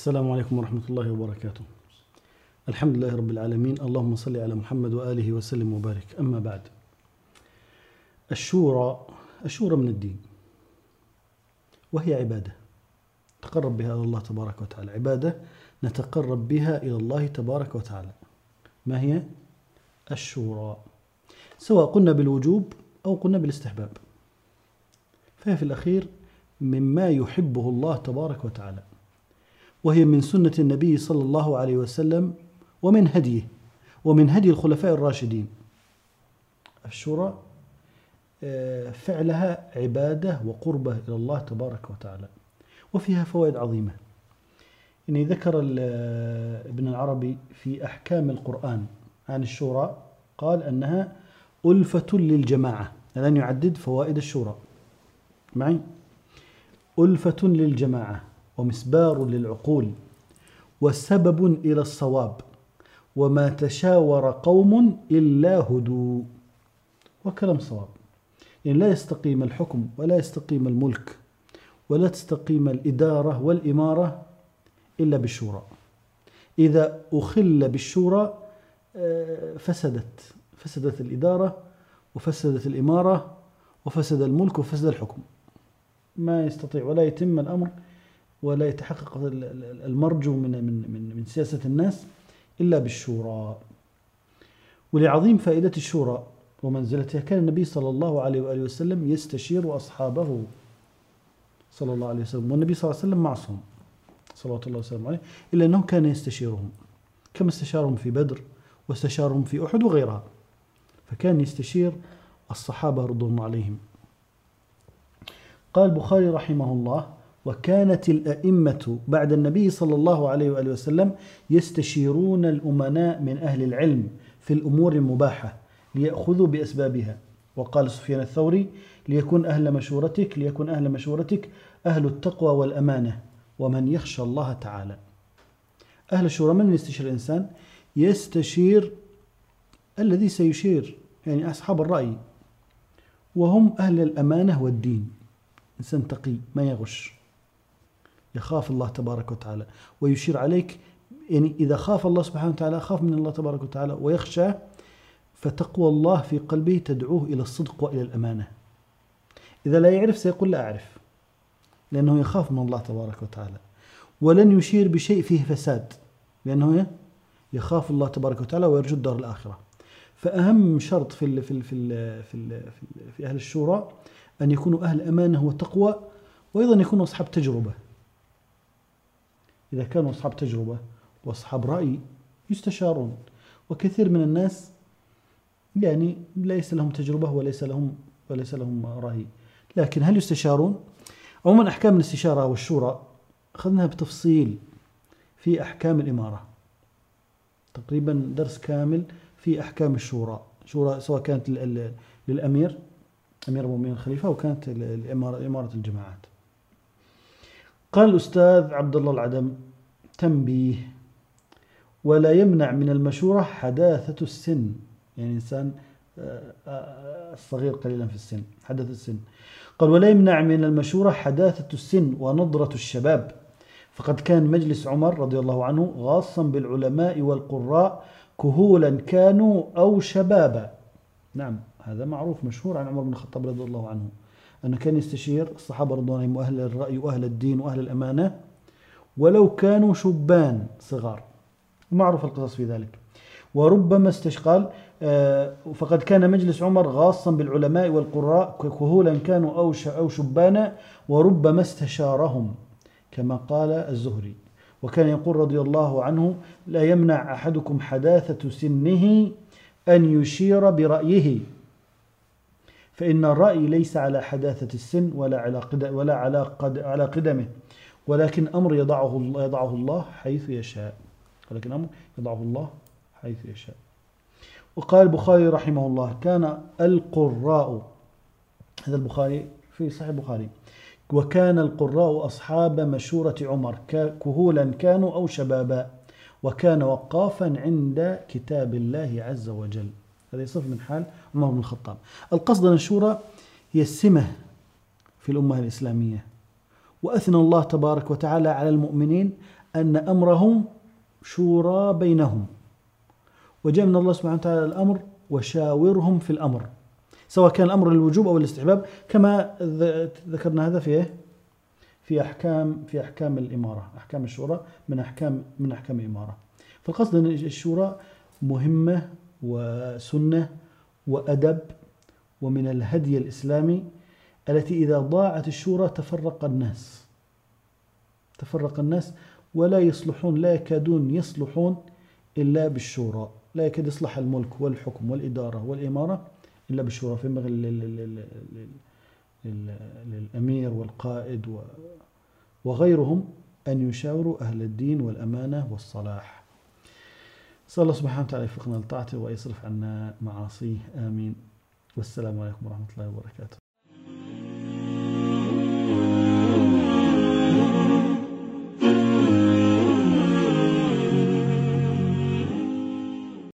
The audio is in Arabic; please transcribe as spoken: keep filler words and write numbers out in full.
السلام عليكم ورحمة الله وبركاته. الحمد لله رب العالمين، اللهم صل على محمد وآله وسلم وبارك. أما بعد، الشورى الشورى من الدين، وهي عبادة تقرب بها إلى الله تبارك وتعالى، عبادة نتقرب بها إلى الله تبارك وتعالى. ما هي الشورى؟ سواء قلنا بالوجوب أو قلنا بالاستحباب، فهي في الأخير مما يحبه الله تبارك وتعالى، وهي من سنة النبي صلى الله عليه وسلم ومن هديه ومن هدي الخلفاء الراشدين. الشورى فعلها عبادة وقربة إلى الله تبارك وتعالى، وفيها فوائد عظيمة. إني ذكر ابن العربي في أحكام القرآن عن الشورى، قال أنها ألفة للجماعة. الآن يعدد فوائد الشورى معي: ألفة للجماعة، ومسبار للعقول، وسبب إلى الصواب، وما تشاور قوم إلا هدوا. وكلام صواب، يعني لا يستقيم الحكم ولا يستقيم الملك ولا تستقيم الإدارة والإمارة إلا بالشورى. إذا أخل بالشورى فسدت فسدت الإدارة وفسدت الإمارة وفسد الملك وفسد الحكم. ما يستطيع ولا يتم الأمر ولا يتحقق المرجو من من من من سياسة الناس إلا بالشورى. ولعظيم فائدة الشورى ومنزلتها كان النبي صلى الله عليه وآله وسلم يستشير أصحابه صلى الله عليه وسلم، والنبي صلى الله عليه وسلم معصوم صلوات الله وسلامه عليه، إلا أنه كان يستشيرهم كما استشارهم في بدر واستشارهم في أحد وغيرها، فكان يستشير الصحابة رضوان الله عليهم. قال البخاري رحمه الله: وكانت الأئمة بعد النبي صلى الله عليه وآله وسلم يستشيرون الأمناء من أهل العلم في الأمور المباحة ليأخذوا بأسبابها. وقال سفيان الثوري: ليكن أهل مشورتك ليكن أهل مشورتك أهل التقوى والأمانة ومن يخشى الله تعالى. أهل الشورى من يستشير الإنسان؟ يستشير الذي سيشير، يعني أصحاب الرأي، وهم أهل الأمانة والدين. إنسان تقي ما يغش، يخاف الله تبارك وتعالى ويشير عليك. يعني إذا خاف الله سبحانه وتعالى، خاف من الله تبارك وتعالى ويخشى، فتقوى الله في قلبه تدعوه إلى الصدق وإلى الأمانة. إذا لا يعرف سيقول لا أعرف، لأنه يخاف من الله تبارك وتعالى، ولن يشير بشيء فيه فساد، لأنه يخاف الله تبارك وتعالى ويرجو الدار الآخرة. فأهم شرط في ال في ال في ال في, ال في أهل الشورى أن يكونوا أهل أمانة وتقوى، وأيضا يكونوا أصحاب تجربة. إذا كانوا أصحاب تجربة وأصحاب رأي يستشارون، وكثير من الناس يعني ليس لهم تجربة وليس لهم وليس لهم رأي، لكن هل يستشارون؟ عموما أحكام الاستشارة والشورى أخذناها بتفصيل في أحكام الإمارة، تقريبا درس كامل في أحكام الشورى، شورى سواء كانت للأمير أمير المؤمنين الخليفة، وكانت الإمارة إمارة الجماعات. قال الأستاذ عبد الله العدم: تنبيه: ولا يمنع من المشورة حداثة السن، يعني إنسان الصغير قليلا في السن، حدث السن. قال: ولا يمنع من المشورة حداثة السن ونضرة الشباب، فقد كان مجلس عمر رضي الله عنه غاصا بالعلماء والقراء كهولا كانوا أو شبابا. نعم، هذا معروف مشهور عن عمر بن الخطاب رضي الله عنه، أنه كان يستشير الصحابة رضي الله عنهم وأهل الرأي وأهل الدين وأهل الأمانة ولو كانوا شبان صغار، ومعروف القصص في ذلك. وربما استشقال فقد كان مجلس عمر غاصا بالعلماء والقراء كهولا كانوا أو أو شبانا، وربما استشارهم، كما قال الزهري. وكان يقول رضي الله عنه: لا يمنع أحدكم حداثة سنه أن يشير برأيه، فإن الرأي ليس على حداثة السن ولا على قدم ولا على قد على قدمه، ولكن أمر يضعه الله يضعه الله حيث يشاء، ولكن أمر يضعه الله حيث يشاء. وقال البخاري رحمه الله: كان القراء، هذا البخاري في صحيح البخاري: وكان القراء أصحاب مشورة عمر كهولا كانوا أو شبابا، وكان وقافا عند كتاب الله عز وجل. هذا يصف من حال عمر بن الخطاب. القصد أن الشورى هي السمة في الأمة الإسلامية، وأثنى الله تبارك وتعالى على المؤمنين أن أمرهم شورى بينهم، وجاء من الله سبحانه وتعالى الأمر وشاورهم في الأمر، سواء كان الأمر للوجوب أو الاستحباب، كما ذكرنا هذا في في أحكام في أحكام الإمارة، أحكام الشورى من أحكام من أحكام الإمارة. فالقصد أن الشورى مهمة وسنة وأدب، ومن الهدي الإسلامي التي إذا ضاعت الشورى تفرق الناس تفرق الناس ولا يصلحون، لا يكادون يصلحون إلا بالشورى، لا يكاد يصلح الملك والحكم والإدارة والإمارة إلا بالشورى. فينبغي للأمير والقائد وغيرهم أن يشاوروا أهل الدين والأمانة والصلاح. صلى الله سبحانه وتعالى يوفقنا لطاعته ويصرف عنا معاصيه، آمين. والسلام عليكم ورحمة الله وبركاته.